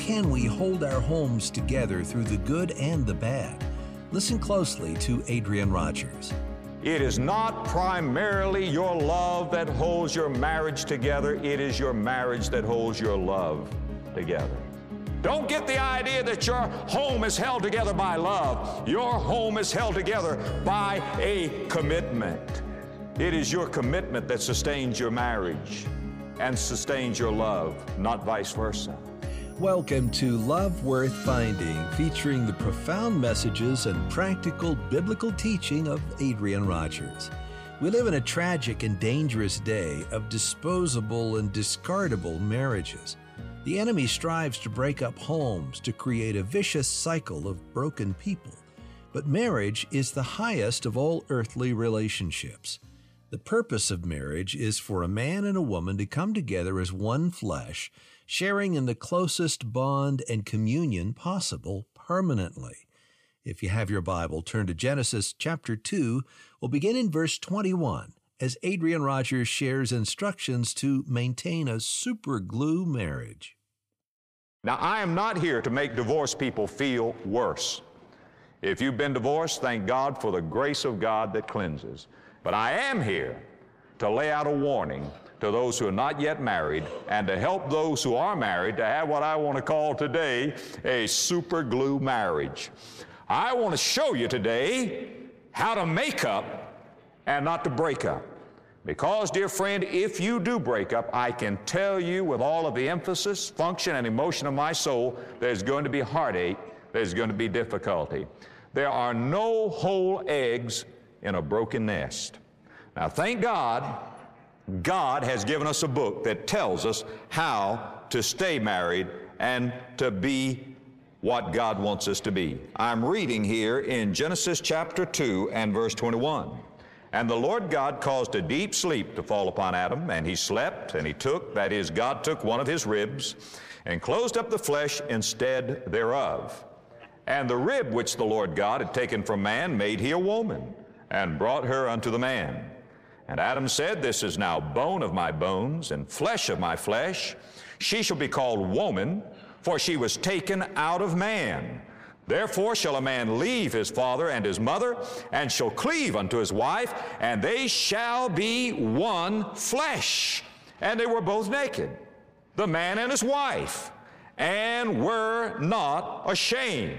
can we hold our homes together through the good and the bad? Listen closely to Adrian Rogers. It is not primarily your love that holds your marriage together. It is your marriage that holds your love together. Don't get the idea that your home is held together by love. Your home is held together by a commitment. It is your commitment that sustains your marriage and sustains your love, not vice versa. Welcome to Love Worth Finding, featuring the profound messages and practical biblical teaching of Adrian Rogers. We live in a tragic and dangerous day of disposable and discardable marriages. The enemy strives to break up homes, to create a vicious cycle of broken people. But marriage is the highest of all earthly relationships. The purpose of marriage is for a man and a woman to come together as one flesh, sharing in the closest bond and communion possible permanently. If you have your Bible, turn to Genesis chapter 2. We'll begin in verse 21 as Adrian Rogers shares instructions to maintain a super glue marriage. Now, I am not here to make divorced people feel worse. If you've been divorced, thank God for the grace of God that cleanses. But I am here to lay out a warning to those who are not yet married and to help those who are married to have what I want to call today a super glue marriage. I want to show you today how to make up and not to break up. Because, dear friend, if you do break up, I can tell you with all of the emphasis, function, and emotion of my soul, there's going to be heartache, there's going to be difficulty. There are no whole eggs in a broken nest. Now, thank God, God has given us a book that tells us how to stay married and to be what God wants us to be. I'm reading here in Genesis chapter 2 and verse 21. And the Lord God caused a deep sleep to fall upon Adam, and he slept, and he took, that is, God took one of his ribs, and closed up the flesh instead thereof. And the rib which the Lord God had taken from man made he a woman, and brought her unto the man. And Adam said, This is now bone of my bones, and flesh of my flesh. She shall be called woman, for she was taken out of man. Therefore shall a man leave his father and his mother, and shall cleave unto his wife, and they shall be one flesh. And they were both naked, the man and his wife, and were not ashamed.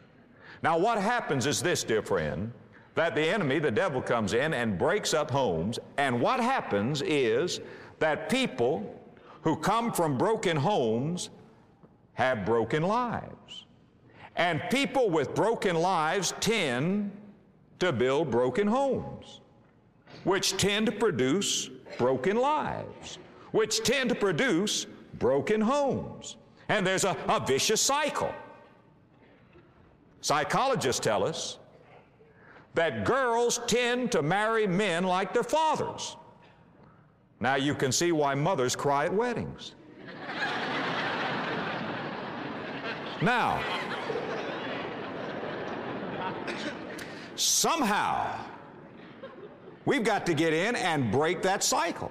Now what happens is this, dear friend, that the enemy, the devil, comes in and breaks up homes, and what happens is that people who come from broken homes have broken lives. And people with broken lives tend to build broken homes, which tend to produce broken lives, which tend to produce broken homes. And there's a vicious cycle. Psychologists tell us that girls tend to marry men like their fathers. Now you can see why mothers cry at weddings. Now, somehow, we've got to get in and break that cycle.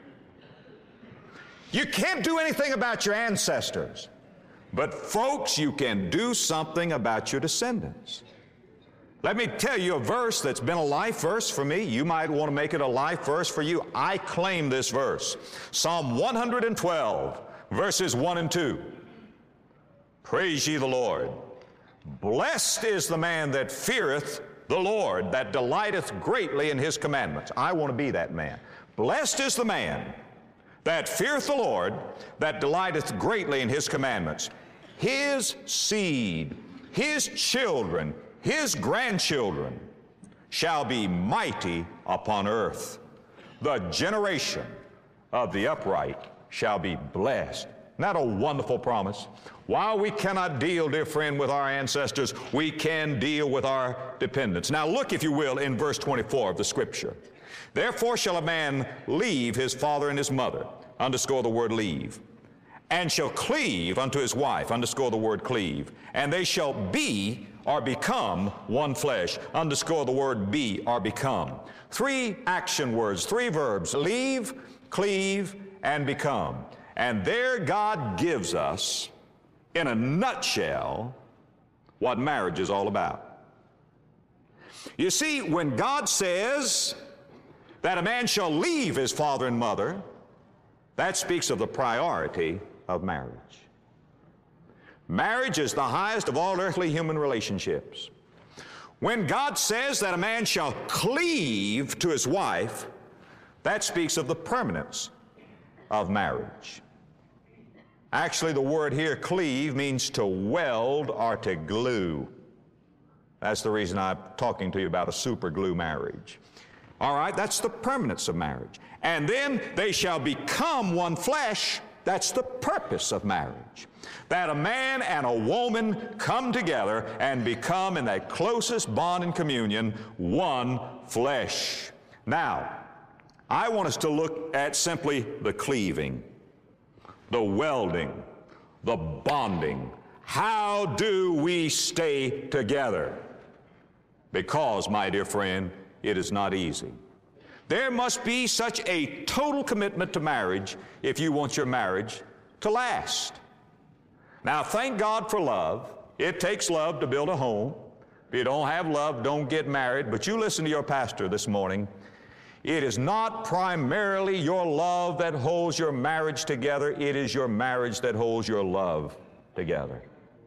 You can't do anything about your ancestors, but folks, you can do something about your descendants. Let me tell you a verse that's been a life verse for me. You might want to make it a life verse for you. I claim this verse. Psalm 112, verses 1 and 2. Praise ye the Lord. Blessed is the man that feareth the Lord, that delighteth greatly in his commandments. I want to be that man. Blessed is the man that feareth the Lord, that delighteth greatly in his commandments. His seed, his children, his grandchildren shall be mighty upon earth. The generation of the upright shall be blessed. Isn't that a wonderful promise? While we cannot deal, dear friend, with our ancestors, we can deal with our dependents. Now look, if you will, in verse 24 of the Scripture. Therefore shall a man leave his father and his mother, underscore the word leave, and shall cleave unto his wife, underscore the word cleave, and they shall be or become one flesh, underscore the word be or become. Three action words, three verbs, leave, cleave, and become. And there God gives us in a nutshell, what marriage is all about. You see, when God says that a man shall leave his father and mother, that speaks of the priority of marriage. Marriage is the highest of all earthly human relationships. When God says that a man shall cleave to his wife, that speaks of the permanence of marriage. Actually, the word here, cleave, means to weld or to glue. That's the reason I'm talking to you about a super glue marriage. All right, that's the permanence of marriage. And then they shall become one flesh. That's the purpose of marriage. That a man and a woman come together and become in that closest bond and communion one flesh. Now, I want us to look at simply the cleaving, the welding, the bonding. How do we stay together? Because, my dear friend, it is not easy. There must be such a total commitment to marriage if you want your marriage to last. Now, thank God for love. It takes love to build a home. If you don't have love, don't get married. But you listen to your pastor this morning. It is not primarily your love that holds your marriage together. It is your marriage that holds your love together.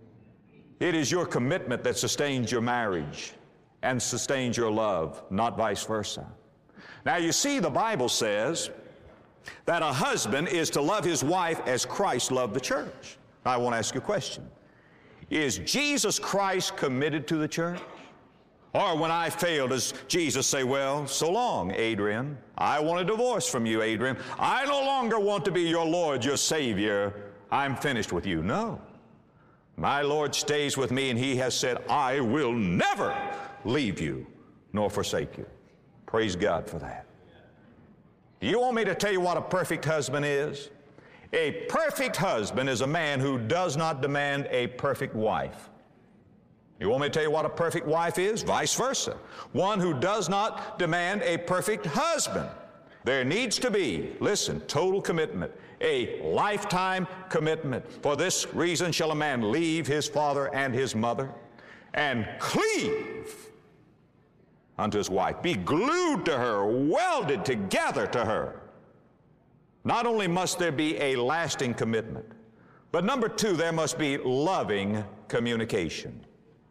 It is your commitment that sustains your marriage and sustains your love, not vice versa. Now, you see, the Bible says that a husband is to love his wife as Christ loved the church. I want to ask you a question. Is Jesus Christ committed to the church? Or when I fail, does Jesus say, well, so long, Adrian. I want a divorce from you, Adrian. I no longer want to be your Lord, your Savior. I'm finished with you. No. My Lord stays with me, and He has said, I will never leave you nor forsake you. Praise God for that. Do you want me to tell you what a perfect husband is? A perfect husband is a man who does not demand a perfect wife. You want me to tell you what a perfect wife is? Vice versa. One who does not demand a perfect husband. There needs to be, listen, total commitment, a lifetime commitment. For this reason shall a man leave his father and his mother and cleave unto his wife, be glued to her, welded together to her. Not only must there be a lasting commitment, but number two, there must be loving communication.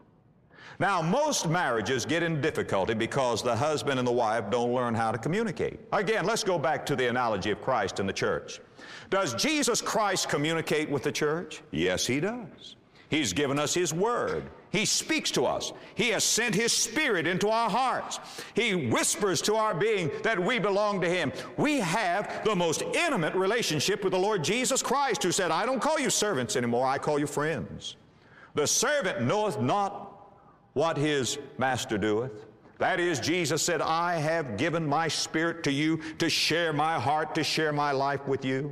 Now, most marriages get in difficulty because the husband and the wife don't learn how to communicate. Again, let's go back to the analogy of Christ and the church. Does Jesus Christ communicate with the church? Yes, He does. He's given us His Word. He speaks to us. He has sent His Spirit into our hearts. He whispers to our being that we belong to Him. We have the most intimate relationship with the Lord Jesus Christ, who said, I don't call you servants anymore, I call you friends. The servant knoweth not what his master doeth. That is, Jesus said, I have given my Spirit to you to share my heart, to share my life with you.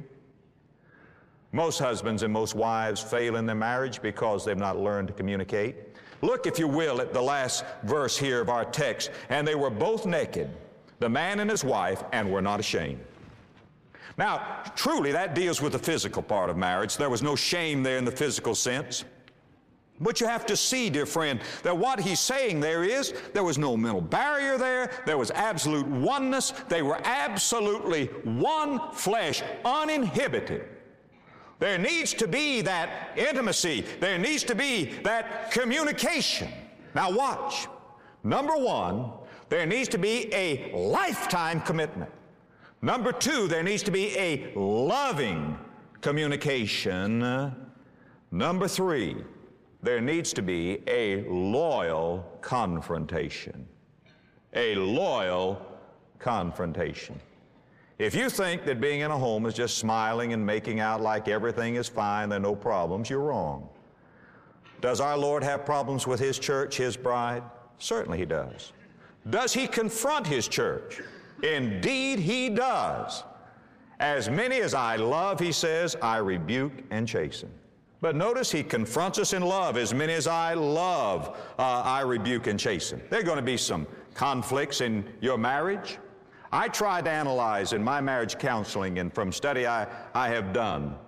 Most husbands and most wives fail in their marriage because they've not learned to communicate. Look, if you will, at the last verse here of our text. And they were both naked, the man and his wife, and were not ashamed. Now, truly, that deals with the physical part of marriage. There was no shame there in the physical sense. But you have to see, dear friend, that what he's saying there is there was no mental barrier there. There was absolute oneness. They were absolutely one flesh, uninhibited. There needs to be that intimacy. There needs to be that communication. Now watch. Number one, there needs to be a lifetime commitment. Number two, there needs to be a loving communication. Number three, there needs to be a loyal confrontation. A loyal confrontation. If you think that being in a home is just smiling and making out like everything is fine, there are no problems, you're wrong. Does our Lord have problems with His church, His bride? Certainly He does. Does He confront His church? Indeed He does. As many as I love, He says, I rebuke and chasten. But notice He confronts us in love. As many as I love, I rebuke and chasten. There are going to be some conflicts in your marriage. I try to analyze in my marriage counseling and from study I have done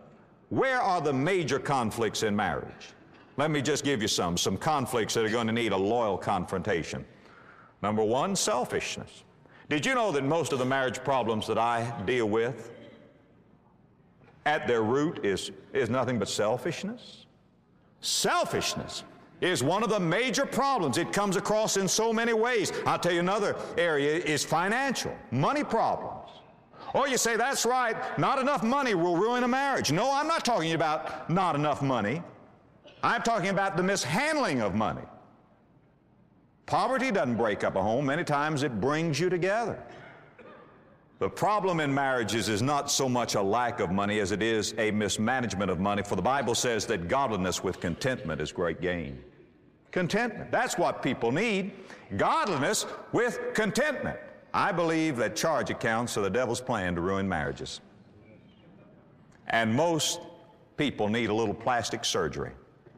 Where are the major conflicts in marriage? Let me just give you some conflicts that are going to need a loyal confrontation. Number one, selfishness. Did you know that most of the marriage problems that I deal with, at their root is nothing but selfishness? Selfishness is one of the major problems. It comes across in so many ways. I'll tell you another area is financial, money problems. Or you say, that's right, not enough money will ruin a marriage. No, I'm not talking about not enough money. I'm talking about the mishandling of money. Poverty doesn't break up a home. Many times it brings you together. The problem in marriages is not so much a lack of money as it is a mismanagement of money, for the Bible says that godliness with contentment is great gain. Contentment, that's what people need. Godliness with contentment. I believe that charge accounts are the devil's plan to ruin marriages. And most people need a little plastic surgery.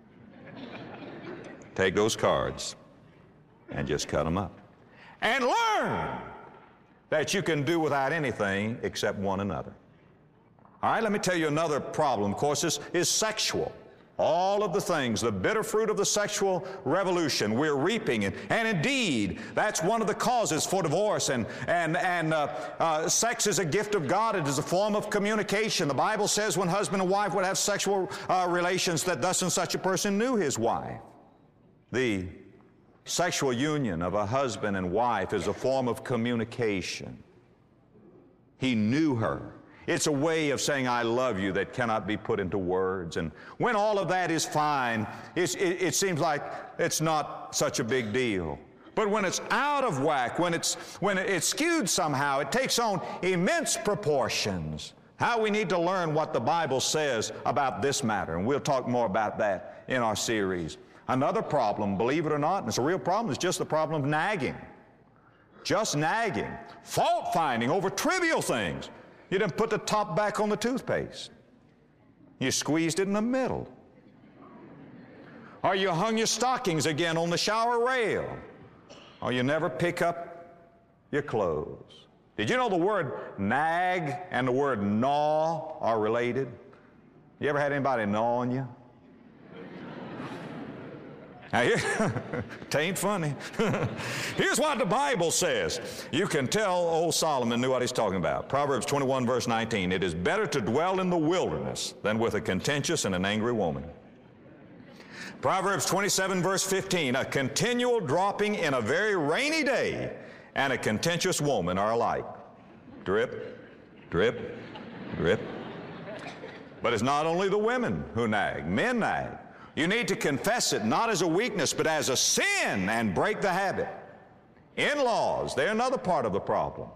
Take those cards and just cut them up. And learn that you can do without anything except one another. All right, let me tell you another problem, of course, is sexual. All of the things, the bitter fruit of the sexual revolution we're reaping. And indeed, that's one of the causes for divorce. And sex is a gift of God. It is a form of communication. The Bible says when husband and wife would have sexual relations, that thus and such a person knew his wife. The sexual union of a husband and wife is a form of communication. He knew her. It's a way of saying, I love you, that cannot be put into words. And when all of that is fine, it seems like it's not such a big deal. But when it's out of whack, when it's skewed somehow, it takes on immense proportions. How we need to learn what the Bible says about this matter. And we'll talk more about that in our series. Another problem, believe it or not, and it's a real problem, is just the problem of nagging. Just nagging. Fault finding over trivial things. You didn't put the top back on the toothpaste. You squeezed it in the middle. Or you hung your stockings again on the shower rail. Or you never pick up your clothes. Did you know the word nag and the word gnaw are related? You ever had anybody gnaw on you? Now, it ain't funny. Here's what the Bible says. You can tell old Solomon knew what he's talking about. Proverbs 21, verse 19. It is better to dwell in the wilderness than with a contentious and an angry woman. Proverbs 27, verse 15. A continual dropping in a very rainy day and a contentious woman are alike. Drip, drip, drip. But it's not only the women who nag. Men nag. You need to confess it not as a weakness but as a sin and break the habit. In-laws, they're another part of the problem.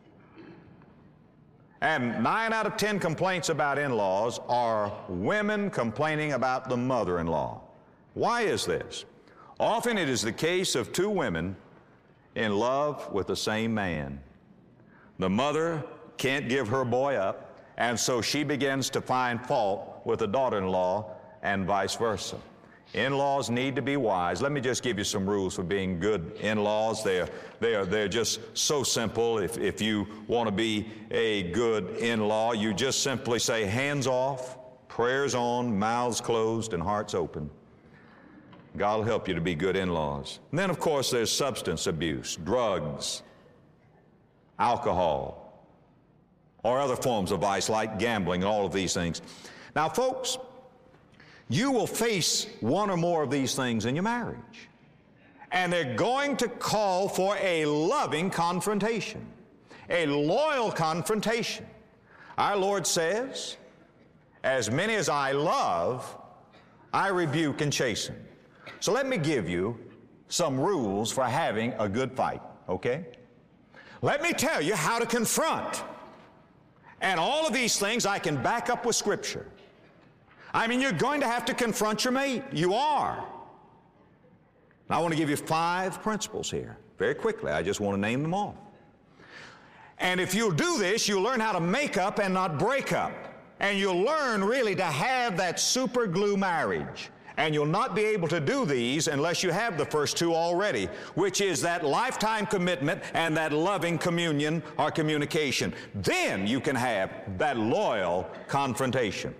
And 9 out of 10 complaints about in-laws are women complaining about the mother-in-law. Why is this? Often it is the case of two women in love with the same man. The mother can't give her boy up, and so she begins to find fault with the daughter-in-law, and vice versa. In-laws need to be wise. Let me just give you some rules for being good in-laws. They're just so simple. If you want to be a good in-law, you just simply say hands off, prayers on, mouths closed, and hearts open. God will help you to be good in-laws. And then, of course, there's substance abuse, drugs, alcohol, or other forms of vice like gambling and all of these things. Now, folks, you will face one or more of these things in your marriage. And they're going to call for a loving confrontation, a loyal confrontation. Our Lord says, as many as I love, I rebuke and chasten. So let me give you some rules for having a good fight, okay? Let me tell you how to confront. And all of these things I can back up with Scripture. I mean, you're going to have to confront your mate. You are. I want to give you 5 principles here. Very quickly. I just want to name them all. And if you'll do this, you'll learn how to make up and not break up. And you'll learn really to have that super glue marriage. And you'll not be able to do these unless you have the first 2 already, which is that lifetime commitment and that loving communion or communication. Then you can have that loyal confrontation.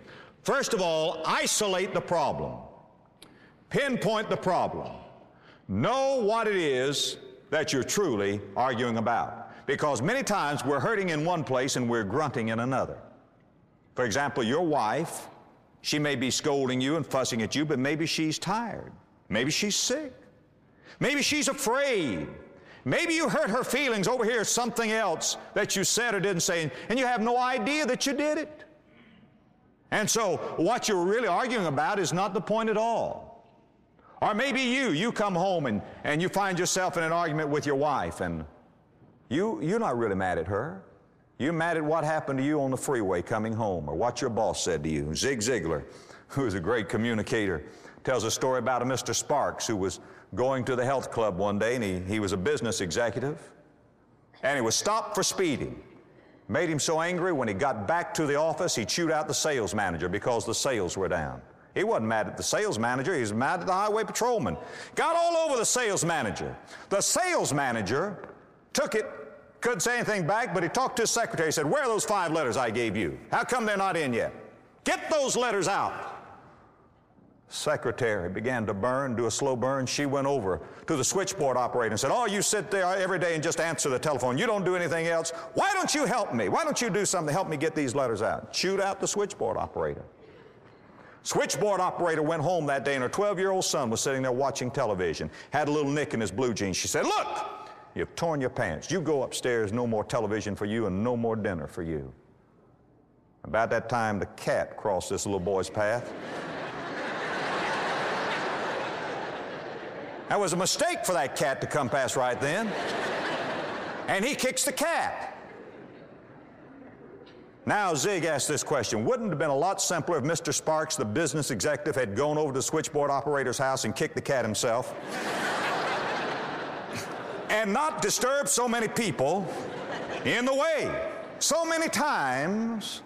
First of all, isolate the problem. Pinpoint the problem. Know what it is that you're truly arguing about. Because many times we're hurting in one place and we're grunting in another. For example, your wife, she may be scolding you and fussing at you, but maybe she's tired. Maybe she's sick. Maybe she's afraid. Maybe you hurt her feelings over here, something else that you said or didn't say, and you have no idea that you did it. And so what you're really arguing about is not the point at all. Or maybe you come home and you find yourself in an argument with your wife, and you're not really mad at her. You're mad at what happened to you on the freeway coming home, or what your boss said to you. Zig Ziglar, who is a great communicator, tells a story about a Mr. Sparks who was going to the health club one day, and he was a business executive, and he was stopped for speeding. Made him so angry, when he got back to the office, he chewed out the sales manager because the sales were down. He wasn't mad at the sales manager, he was mad at the highway patrolman. Got all over the sales manager. The sales manager took it, couldn't say anything back, but he talked to his secretary. He said, "Where are those 5 letters I gave you? How come they're not in yet? Get those letters out." Secretary began to burn, do a slow burn. She went over to the switchboard operator and said, "Oh, you sit there every day and just answer the telephone. You don't do anything else. Why don't you help me? Why don't you do something to help me get these letters out?" Chewed out the switchboard operator. Switchboard operator went home that day, and her 12-year-old son was sitting there watching television, had a little nick in his blue jeans. She said, "Look, you've torn your pants. You go upstairs, no more television for you and no more dinner for you." About that time, the cat crossed this little boy's path. That was a mistake for that cat to come past right then. And he kicks the cat. Now Zig asked this question: wouldn't it have been a lot simpler if Mr. Sparks, the business executive, had gone over to the switchboard operator's house and kicked the cat himself? And not disturb so many people in the way. So many times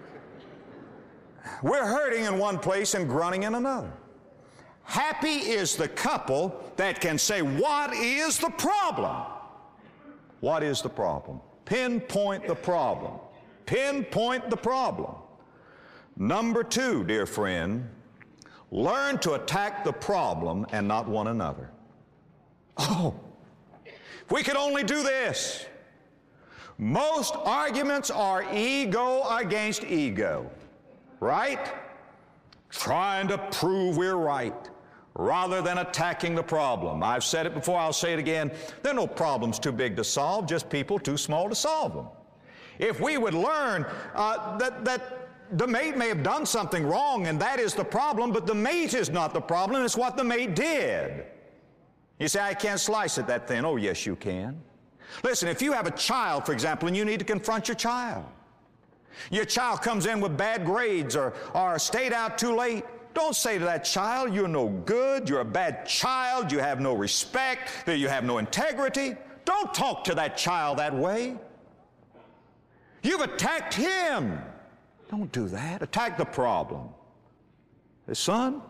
we're hurting in one place and grunting in another. Happy is the couple that can say, what is the problem? What is the problem? Pinpoint the problem. Pinpoint the problem. Number 2, dear friend, learn to attack the problem and not one another. Oh, if we could only do this. Most arguments are ego against ego, right? Trying to prove we're right rather than attacking the problem. I've said it before, I'll say it again. There are no problems too big to solve, just people too small to solve them. If we would learn that the mate may have done something wrong and that is the problem, but the mate is not the problem, it's what the mate did. You say, I can't slice it that thin. Oh, yes, you can. Listen, if you have a child, for example, and you need to confront your child. Your child comes in with bad grades or stayed out too late. Don't say to that child, you're no good, you're a bad child, you have no respect, that you have no integrity. Don't talk to that child that way. You've attacked him. Don't do that. Attack the problem. Hey, son,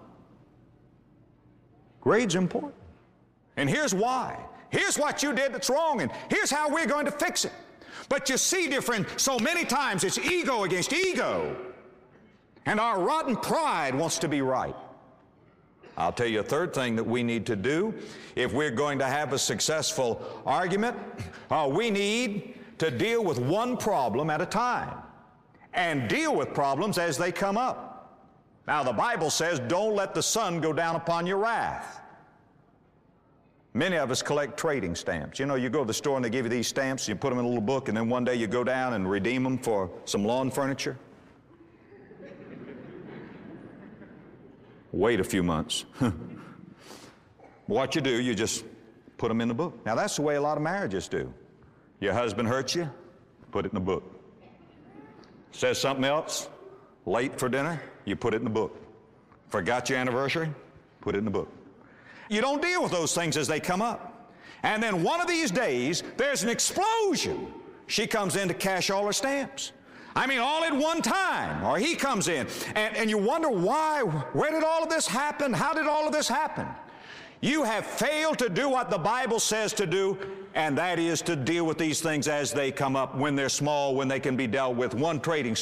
grades are important. And here's why. Here's what you did that's wrong, and here's how we're going to fix it. But you see, dear friend, so many times it's ego against ego. And our rotten pride wants to be right. I'll tell you a third thing that we need to do if we're going to have a successful argument. We need to deal with one problem at a time and deal with problems as they come up. Now, the Bible says, don't let the sun go down upon your wrath. Many of us collect trading stamps. You know, you go to the store and they give you these stamps, you put them in a little book, and then one day you go down and redeem them for some lawn furniture. Wait a few months. What you do, you just put them in the book. Now, that's the way a lot of marriages do. Your husband hurts you, put it in the book. Says something else, late for dinner, you put it in the book. Forgot your anniversary, put it in the book. You don't deal with those things as they come up. And then one of these days, there's an explosion. She comes in to cash all her stamps. I mean, all at one time. Or he comes in. And you wonder why, where did all of this happen? How did all of this happen? You have failed to do what the Bible says to do, and that is to deal with these things as they come up, when they're small, when they can be dealt with. One trading stamp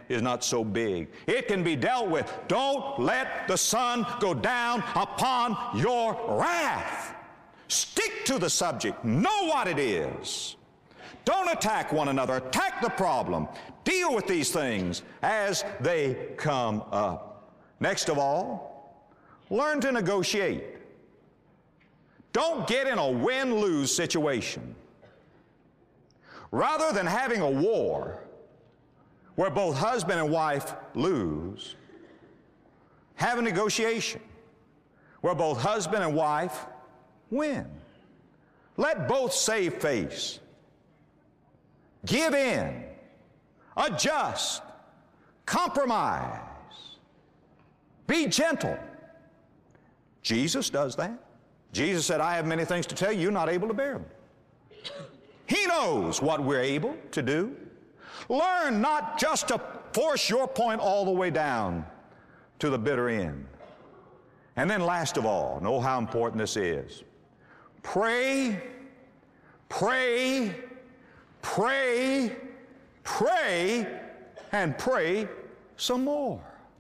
is not so big. It can be dealt with. Don't let the sun go down upon your wrath. Stick to the subject. Know what it is. Don't attack one another. Attack the problem. Deal with these things as they come up. Next of all, learn to negotiate. Don't get in a win-lose situation. Rather than having a war where both husband and wife lose, have a negotiation where both husband and wife win. Let both save face. Give in. Adjust. Compromise. Be gentle. Jesus does that. Jesus said, I have many things to tell you, you're not able to bear them. He knows what we're able to do. Learn not just to force your point all the way down to the bitter end. And then last of all, know how important this is. Pray, pray, pray, pray, and pray some more.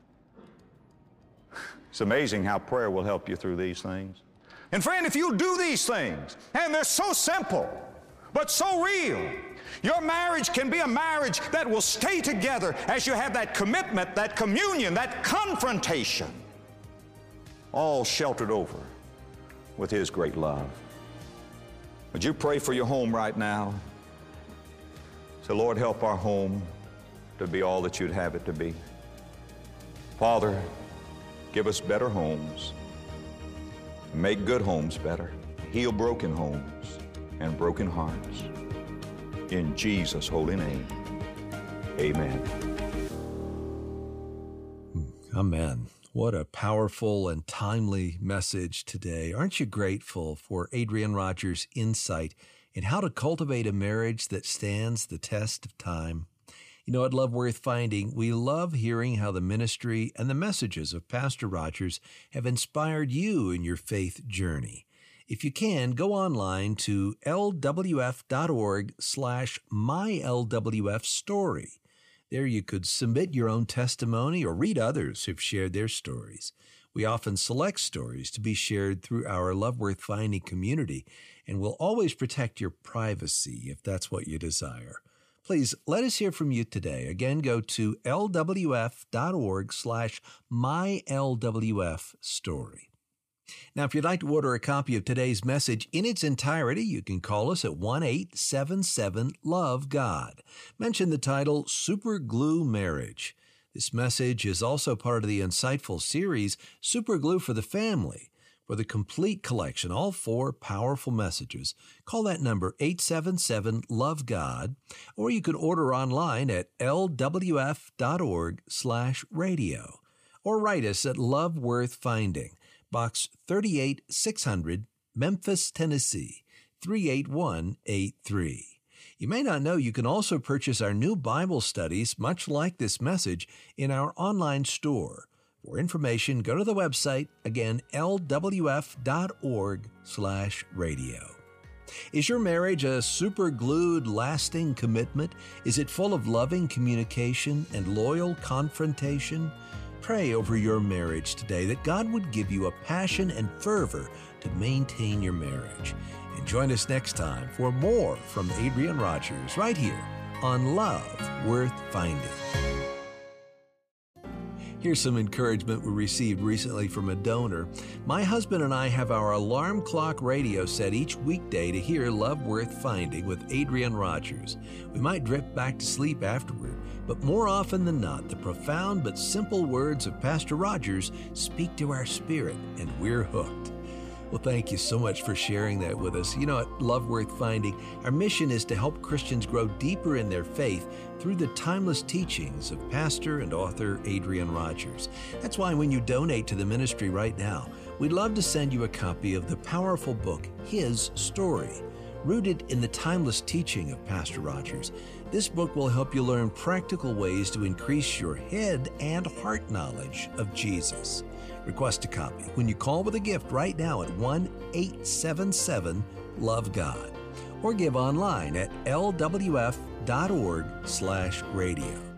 It's amazing how prayer will help you through these things. And friend, if you do these things, and they're so simple, but so real, your marriage can be a marriage that will stay together as you have that commitment, that communion, that confrontation, all sheltered over with His great love. Would you pray for your home right now? Say, Lord, help our home to be all that You'd have it to be. Father, give us better homes. Make good homes better. Heal broken homes and broken hearts. In Jesus' holy name, amen. Amen. What a powerful and timely message today. Aren't you grateful for Adrian Rogers' insight in how to cultivate a marriage that stands the test of time? You know, at Love Worth Finding, we love hearing how the ministry and the messages of Pastor Rogers have inspired you in your faith journey. If you can, go online to lwf.org/mylwfstory. There you could submit your own testimony or read others who've shared their stories. We often select stories to be shared through our Love Worth Finding community, and we'll always protect your privacy if that's what you desire. Please let us hear from you today. Again, go to lwf.org/mylwfstory. Now, if you'd like to order a copy of today's message in its entirety, you can call us at 1-877-LOVE-GOD. Mention the title, Super Glue Marriage. This message is also part of the insightful series, Super Glue for the Family. For the complete collection, all 4 powerful messages, call that number 877-LOVE-GOD, or you can order online at lwf.org/radio, or write us at Love Worth Finding, Box 38600, Memphis, Tennessee, 38183. You may not know you can also purchase our new Bible studies, much like this message, in our online store. For information, go to the website, again, lwf.org/radio. Is your marriage a super-glued, lasting commitment? Is it full of loving communication and loyal confrontation? Pray over your marriage today that God would give you a passion and fervor to maintain your marriage. And join us next time for more from Adrian Rogers right here on Love Worth Finding. Here's some encouragement we received recently from a donor. My husband and I have our alarm clock radio set each weekday to hear Love Worth Finding with Adrian Rogers. We might drift back to sleep afterward, but more often than not, the profound but simple words of Pastor Rogers speak to our spirit, and we're hooked. Well, thank you so much for sharing that with us. You know, at Love Worth Finding, our mission is to help Christians grow deeper in their faith through the timeless teachings of pastor and author Adrian Rogers. That's why when you donate to the ministry right now, we'd love to send you a copy of the powerful book, His Story. Rooted in the timeless teaching of Pastor Rogers, this book will help you learn practical ways to increase your head and heart knowledge of Jesus. Request a copy when you call with a gift right now at 1-877-LOVE-GOD or give online at lwf.org/radio.